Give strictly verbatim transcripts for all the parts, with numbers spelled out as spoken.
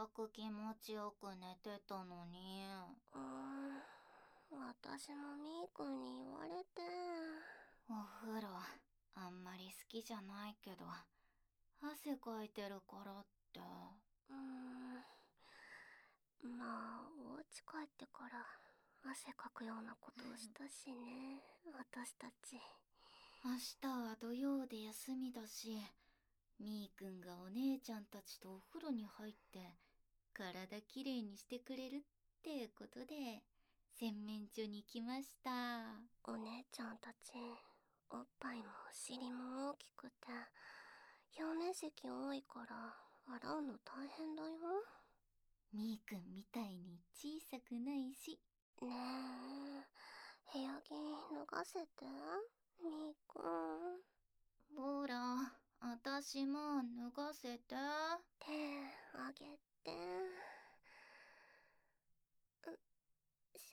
く気持ちよく寝てたのに。 うーん、私もみーくんに言われて。 お風呂あんまり好きじゃないけど、汗かいてるからって。 うーん、まあお家帰ってから汗かくようなことをしたしね、私たち。 明日は土曜で休みだし、みーくんがお姉ちゃんたちとお風呂に入って体きれいにしてくれるってことで洗面所に来ました。 お姉ちゃんたちおっぱいもお尻も大きくて表面積多いから洗うの大変だよ。 みーくんみたいに小さくないし。 ねえ、部屋着脱がせて、みーくん。 ほら、あたしも脱がせて。 手あげて。うし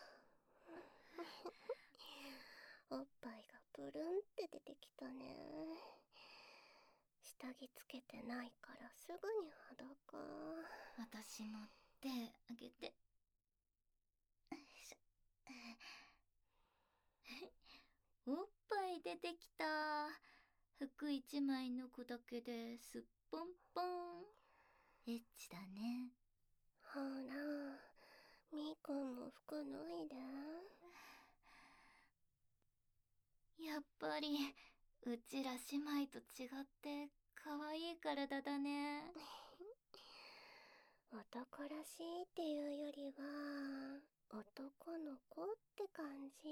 ょ。おっぱいがプルンって出てきたね。下着つけてないからすぐに裸。 あたしも手あげて。おっぱい出てきた。服一枚脱ぐだけですっぽんぽん。エッチだね。 ほら、みーくんも服脱いで。 やっぱりうちら姉妹と違って可愛い体だね。 男らしいっていうよりは男の子って感じ。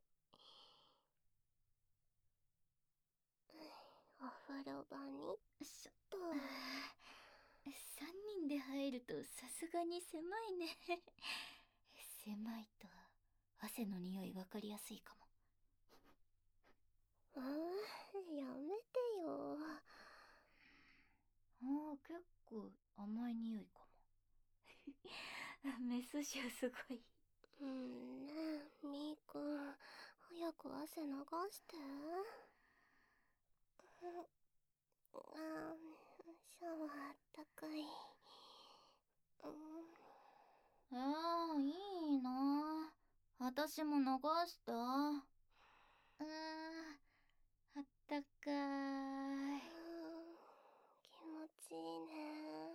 お風呂場にしょと。 あー三人で入るとさすがに狭いね。狭いと汗の匂い分かりやすいかも。 あーやめてよ。 ああ、結構甘い匂いかも。メス臭すごい。 うんねえ、みーくん、早く汗流して。あーシャワーあったかい。うん。 ああ、いいな。あたしも流した。うーん、あったかい。 気持ちいいね。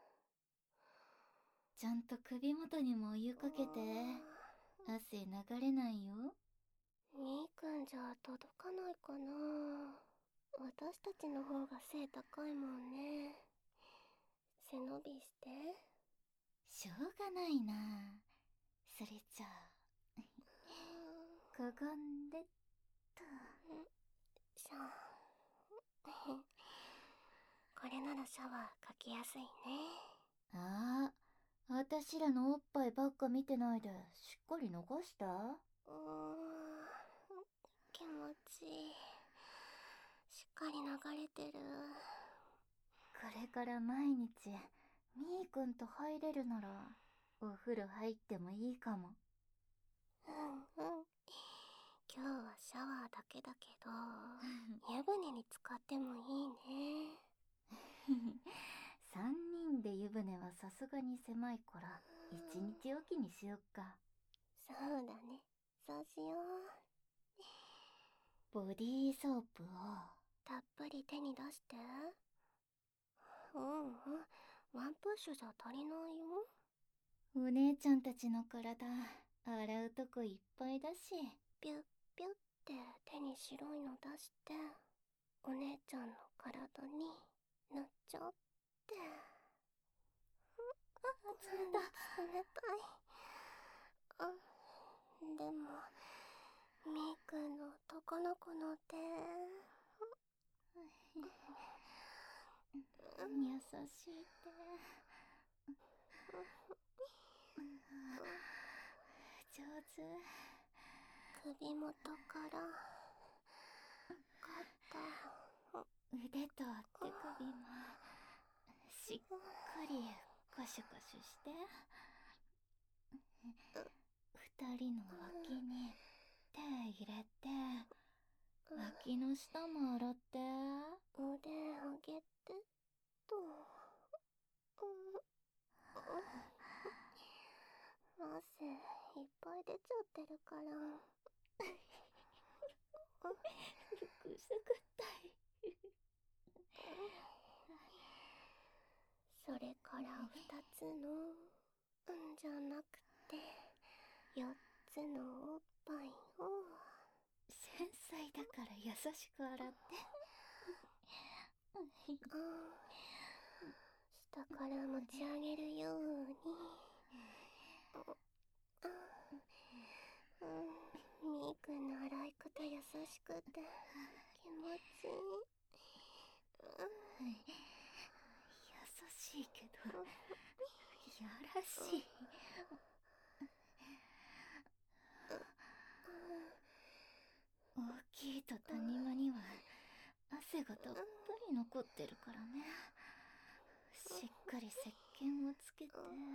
ちゃんと首元にもお湯かけて。汗流れないよ。 みーくんじゃ届かないかな。私たちの方が背高いもんね。背伸びして。 しょうがないな。それじゃあ、かがんでっと。 シャン。これならシャワーかきやすいね。 ああ、あたしらのおっぱいばっか見てないで、しっかり逃した？ うーん、気持ちいい。しっかり流れてる。 これから毎日、みーくんと入れるなら、お風呂入ってもいいかも。 うんうん。今日はシャワーだけだけど、湯船に浸かってもいいね。 三人で湯船はさすがに狭いから、一日おきにしよっか。 そうだね。そうしよう。 ボディーソープを。 たっぷり手に出して。うんうん。ワンプッシュじゃ足りないよ。 お姉ちゃんたちの体、洗うとこいっぱいだし。 ピュッピュッって手に白いの出して、お姉ちゃんの体に塗っちゃって。 あ、冷た。 冷たい。あ、でも、みーくんの男の子の手。 優しいって。上手。 首元から肩。 腕と手首もしっかりコシュコシュして。二人の脇に手入れて、脇の下も洗って。 腕上げてと。 い出ちゃってるから。 くすぐったい。 それからふたつの、んじゃなくて、よっつのおっぱいを。 繊細だから優しく洗って。 下から持ち上げるように。みーくんの洗い方優しくて気持ちいい。 優しいけどやらしい。大きいと谷間には汗がたっぷり残ってるからね。しっかり石鹸をつけて。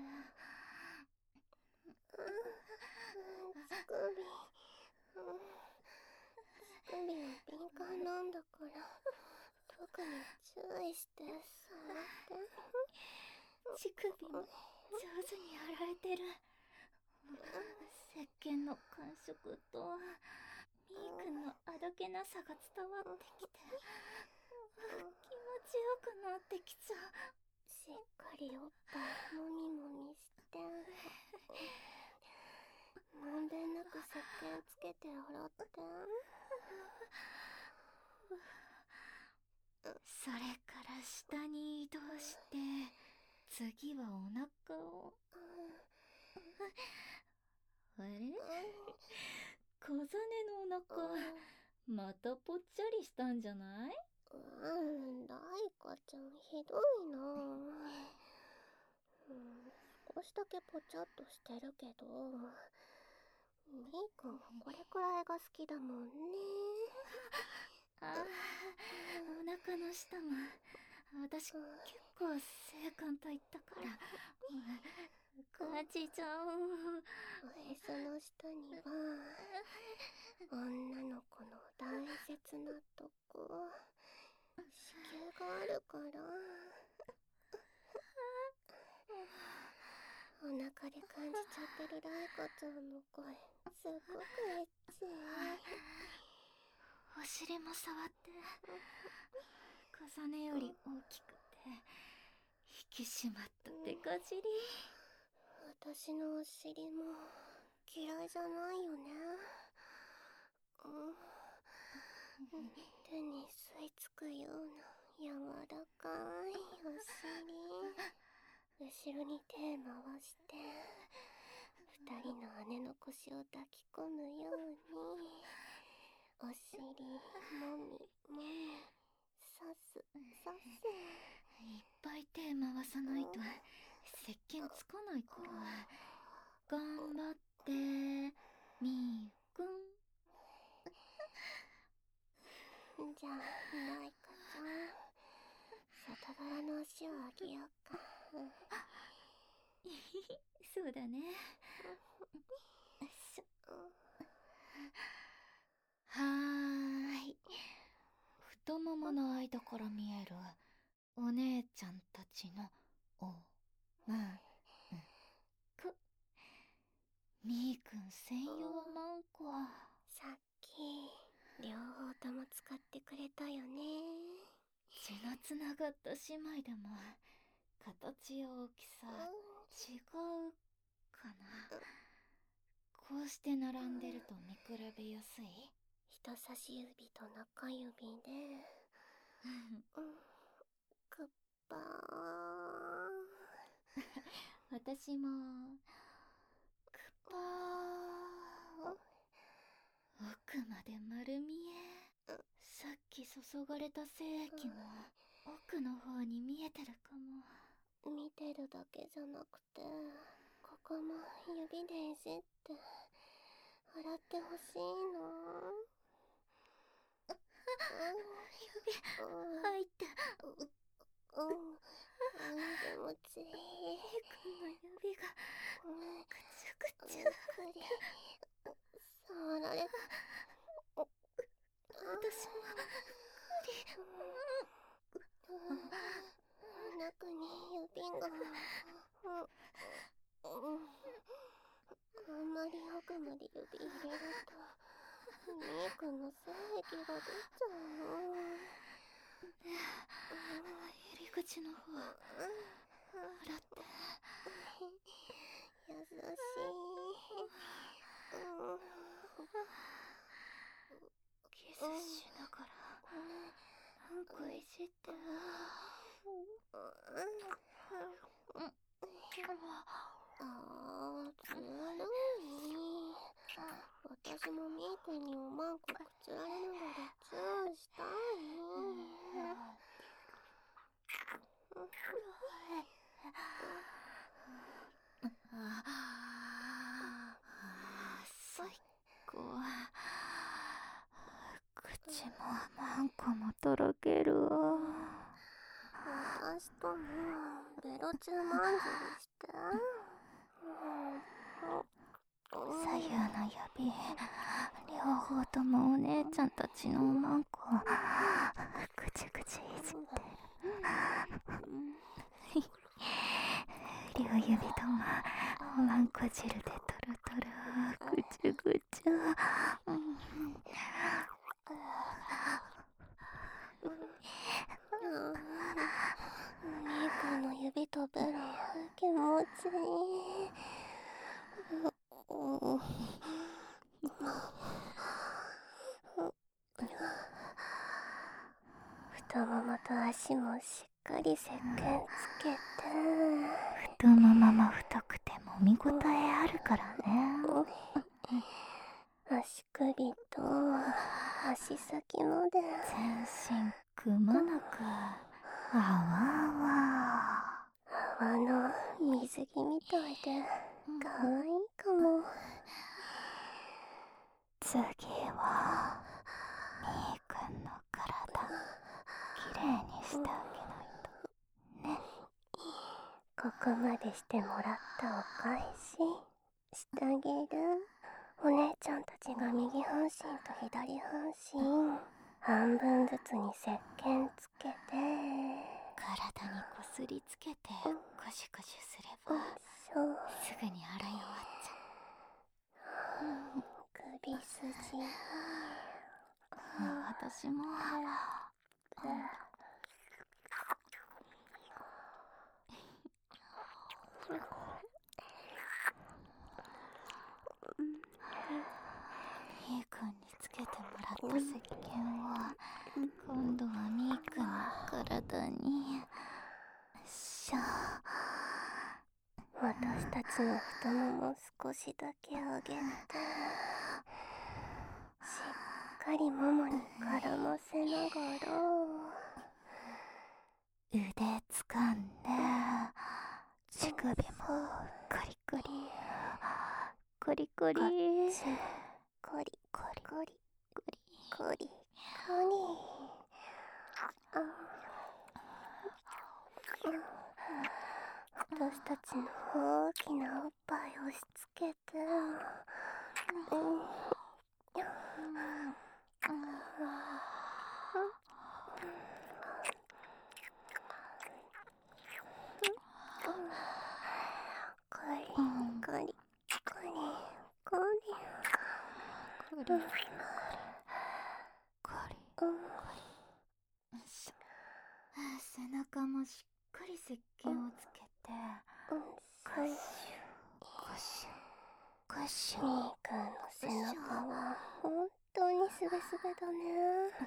乳首乳首は敏感なんだから、特に注意して触って。 乳首も上手に洗えてる。石鹸の感触とみーくんのあどけなさが伝わってきて気持ちよくなってきちゃう。 しっかりおっぱいもみもみして、まんべんなく石鹸つけて洗って。 それから下に移動して、次はお腹を。あれ、小ザネのお腹またぽっちゃりしたんじゃない？ うん、ライカちゃんひどいな。うん、少しだけぽちゃっとしてるけど、みーくんはこれくらいが好きだもんね。 ああ、お腹の下も私結構性感と言ったから感じちゃう。 おへその下には女の子の大切なとこ、子宮があるから。お腹で感じちゃってるライカちゃんの声すっごくエッチ。 お尻も触って。小ネより大きくて引き締まったデカ尻。 私のお尻も嫌いじゃないよね。うん、手に吸い付くような柔らかいお尻。後ろに手回して二人の姉の腰を抱き込むようにお尻もみもみさすさす。 いっぱい手回さないと石鹸つかないから頑張ってみーくん。 じゃあライカちゃん、外側の足をあげようか。 そうだね。はーい。太ももの間から見えるお姉ちゃんたちのおむく。みーくん専用マンコ。 さっき両方とも使ってくれたよね。 血のつながった姉妹でも形や大きさ違うかな。こうして並んでると見比べやすい。 人差し指と中指でうん、くっぱー。 私もくっぱー。奥まで丸見え。さっき注がれた精液も奥の方に見えてるかも。 見てるだけじゃなくて、ここも指でいじって洗ってほしいの。 指入って。 うん、気持ちいい。 みーくんの指がぐちゅぐちゅ。 ゆっくり触られた。 私もゆっくり。 中に指が、うん、あんまりよくちの方洗って。 優しい。 キスしながらなんかいじって。 あー、ずるい。私もみーくんにおまんこくつられながらチューしたい。 ああ、最高。口もマンコもとろけるわ。 私ともベロチューマンジュして。 左右の指両方ともお姉ちゃんたちのおまんこぐちぐちいじってる。両指ともおまんこ汁でトロトロぐちゅぐちゅ。 みーくんの指とベロ気持ちいい。太ももと足もしっかり石鹸つけて。 太ももも太くてもみごたえあるからね。 足首と足先まで全身くまなくあわあわ。 泡の水着みたいでかわいいかも。 次はみーくんの体きれいにしてあげないとね。 ここまでしてもらったお返ししてあげる。お姉ちゃんたちが右半身と左半身半分ずつに石鹸つけて体にこすりつけてゴシゴシすればすぐに洗い終わっちゃう。 首筋に私もみーくんにつけてもらった石鹸を今度はみーくんの体にシャー。 私たちの太もも少しだけ上げてしっかりももに絡ませながら腕つかんで乳首もコリコリコリコリこっちもコリコリコリコリコリコリあ私たちの大きなおっぱい押し付けてうんコリコリコリコリコリコリコリコリ。背中もしっかり石鹸をつけてゴシュゴシュゴシュ。 みーくんの背中は本当にすべすべだね。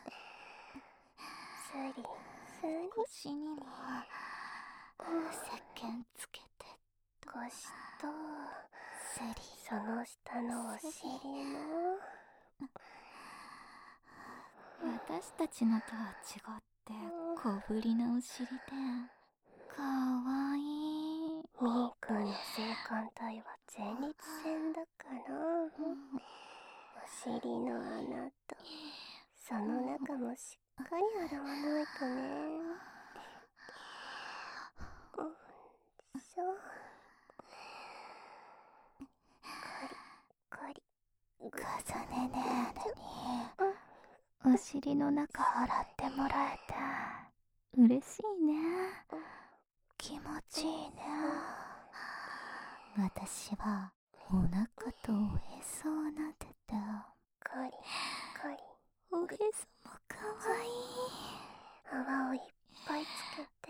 スリスリ腰にも石鹸つけて腰とスリその下のお尻も私たちのとは違って小ぶりなお尻でかわいい。 みーくんの性感帯は前立腺だから、お尻の穴とその中もしっかり洗わないとね。うん、そう。カリカリかさねねーにお尻の中洗ってもらえて嬉しいね。気持ちいいね。私はお腹とおへそをなでてカリカリおへそもかわいい。 泡をいっぱいつけて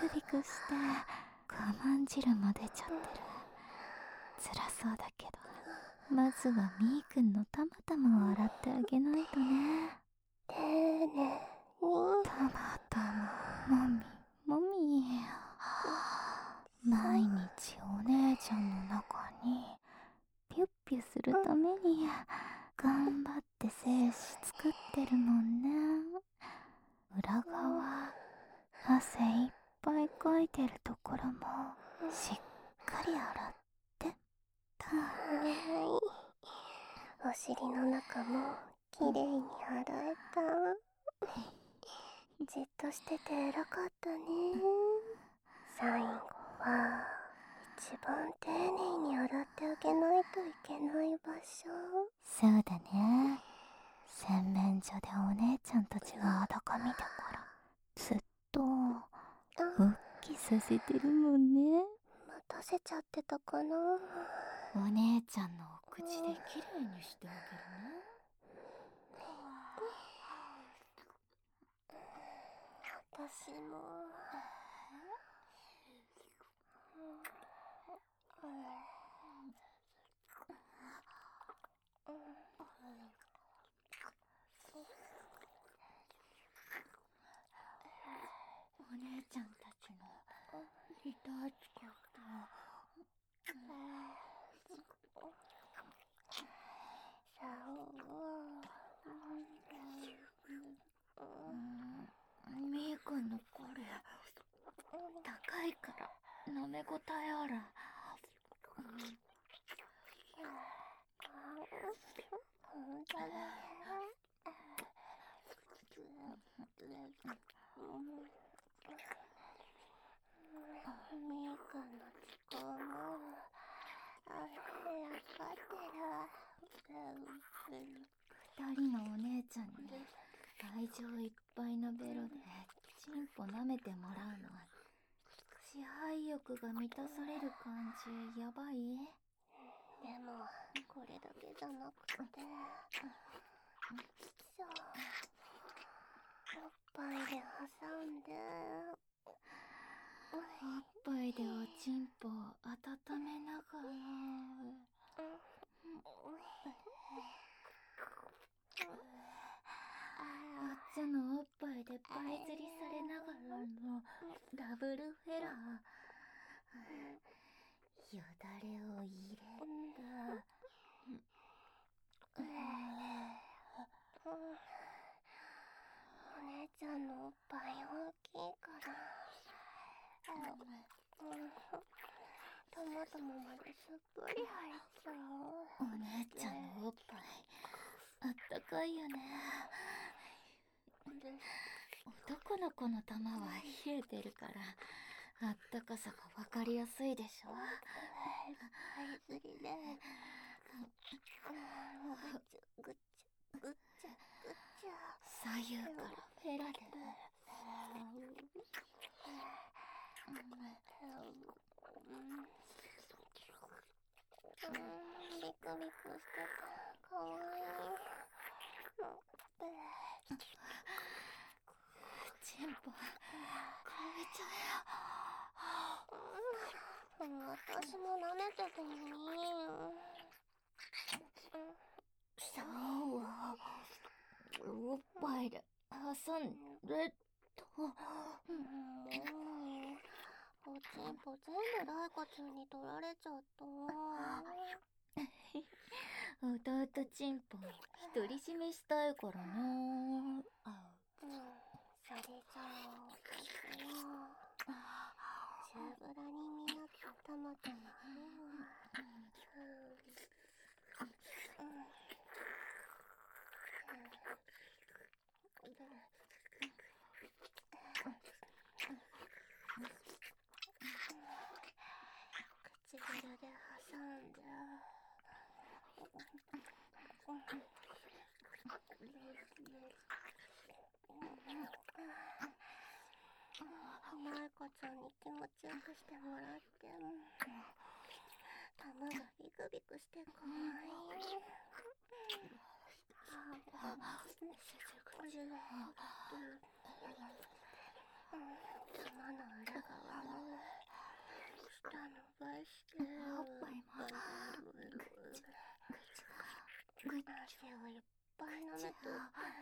クビクして我慢汁も出ちゃってる。辛そうだけど、まずはみーくんのたまたまを洗ってあげないとね。 丁寧に。 たまたま、もみもみ。毎日お姉ちゃんの中にピュッピュするために頑張って精子作ってるもんね。裏側、汗いっぱいかいてるところもしっかり洗ってと。 はい。お尻の中もきれいに洗えた。じっとしてて偉かったね。最後は一番丁寧に洗ってあげないといけない場所。 そうだね。洗面所でお姉ちゃんたちが裸見たからずっと復帰させてるもんね。 待たせちゃってたかな。 お姉ちゃんのお口できれいにしてあげるね。 私も。 お姉ちゃんたちのリターチコとみーくんのこれ高いから舐めごたえある。 本当だね。みーくんの気候もあれやっかってる。 二人のお姉ちゃんに愛情いっぱいのベロでチンポ舐めてもらうのは支配欲が満たされる感じ。やばい？ でもこれだけじゃなくて、そう、おっぱいで挟んで、 おっぱいでおちんぽを温めながら、あっちのおっぱいでパイ釣りされながらのダブルフェラー。よだれを入れた。 お姉ちゃんのおっぱい大きいから、トマトもまですっぽり入っちゃう。 お姉ちゃんのおっぱいあったかいよね。男の子の玉は冷えてるからあったかさが分かりやすいでしょ。 パイ釣りでぐっちゃぐっちゃぐっちゃぐっちゃ左右からフェラでうん、ビクビクしてた。かわいい。 チンポ食べちゃえよ。私も舐めててもいいよ。 そうはおっぱいで挟んでと。 うん、おちんぽ全部ライカちゃんに取られちゃった。 弟チンポ独り占めしたいからな。 うん、それじゃあ私はチューブラに見合った玉となるわ。唇で挟んで、マイカちゃんに気持ちよくしてもらって、玉がビクビクしてかわいい。玉の裏側ばして。 おっぱいもぐちぐちぐち汗をいっぱい舐めとって。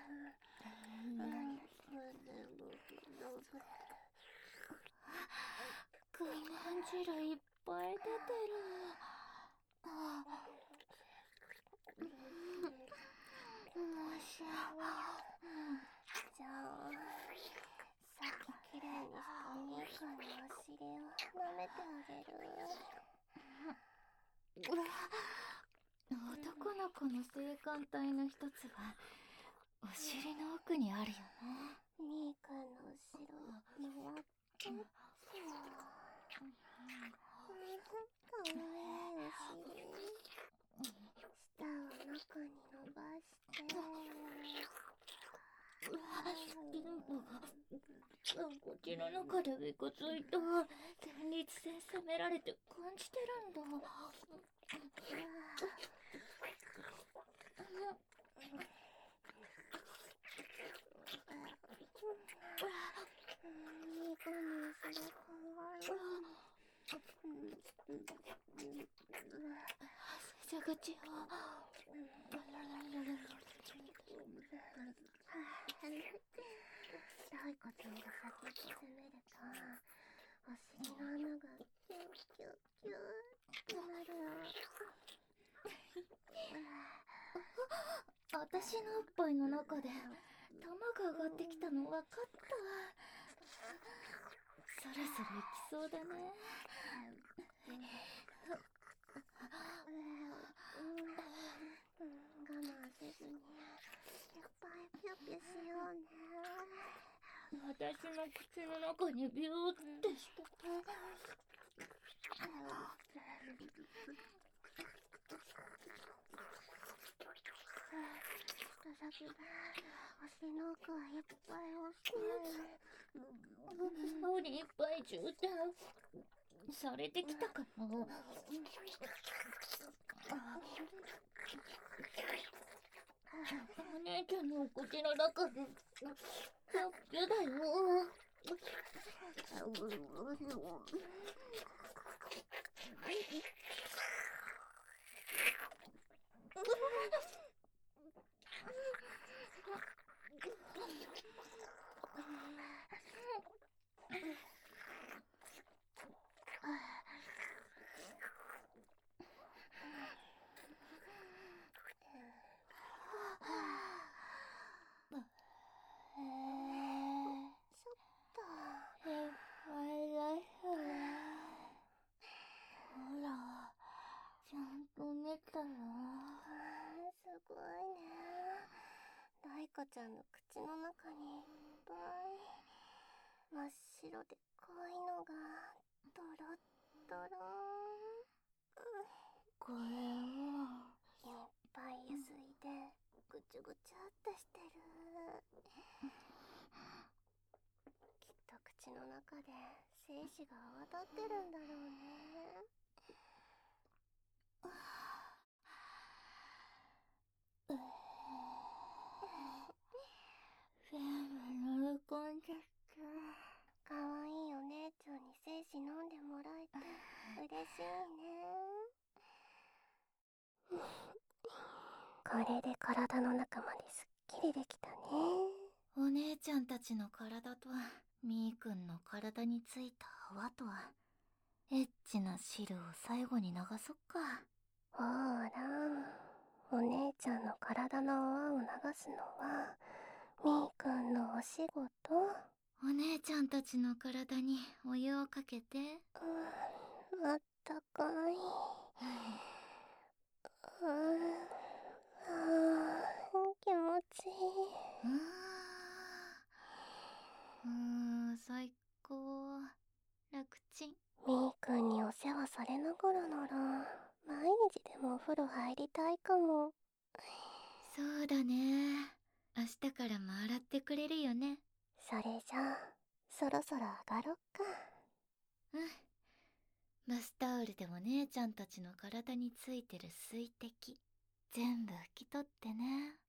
クメン汁いっぱい出てる。もしやじゃあさっききれいにしたみーくんのお尻を舐めてあげる。 男の子の性感帯の一つはお尻の奥にあるよね。 みーくんの後ろにもらってっと。かわいいお尻。舌を中に伸ばして。 口の中で尾骨いた前立腺責められて感じてるんだ。 みーくんの後ろかわいい。 せせ口を大子ちゃんが先に攻めるとお尻の穴がキュッキュッキュッってなるの。 私のおっぱいの中で玉が上がってきたの分かった。そろそろ行きそうだね。 我慢せずにいっぱいピュッピュしようね。 私の口の中にビューってしてて。 舌先でお尻の奥はいっぱい押して。 顔にいっぱい充填されてきたかな。お姉ちゃんのお口の中でピュッピュだよ。 大子ちゃんの口の中にいっぱい真っ白で濃いのがドロッドローン。 これはいっぱいゆすいでぐちゅぐちゅってしてる。きっと口の中で精子が泡立ってるんだろうね。 全部飲み込んじゃった。 かわいいお姉ちゃんに精子飲んでもらえて嬉しいね。これで体の中まですっきりできたね。 お姉ちゃんたちの体とみーくんの体についた泡とエッチな汁を最後に流そっか。 ほーら、お姉ちゃんの体の泡を流すのはみーくんのお仕事。 お姉ちゃんたちの体にお湯をかけて。 うん、あったかい。うん、あー気持ちいい。 うーん、最高。楽ちん。 みーくんにお世話されながらなら毎日でもお風呂入りたいかも。 そうだね。明日からも洗ってくれるよね。 それじゃあそろそろ上がろっか。 うん。バスタオルでも姉ちゃんたちの体についてる水滴全部拭き取ってね。